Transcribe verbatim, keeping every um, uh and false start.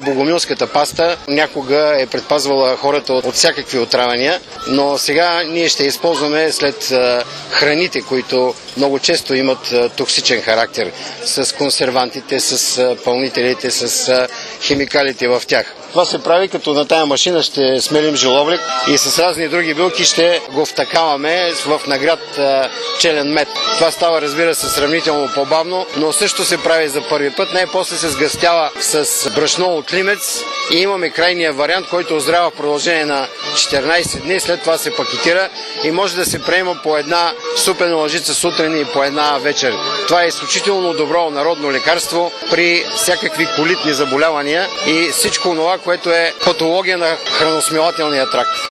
богомилската паста някога е предпазвала хората от, от всякакви отравяния, но сега ние ще използваме след а, храните, които много често имат а, токсичен характер, с консервантите, с а, пълнителите, с а, химикалите в тях. Това се прави като на тая машина ще смелим жоловлик и с разни други билки ще го втакаваме в нагряд а, челен мед. Това става, разбира се, сравнително по-бавно, но също се прави за първи път. Най-после се сгъстява с брашно от лимец и имаме крайния вариант, който озрява в продължение на четиринайсет дни. След това се пакетира и може да се приема по една супена лъжица сутрин и по една вечер. Това е изключително добро народно лекарство при всякакви колитни заболявания и всичко това, което е патология на храносмилателния тракт.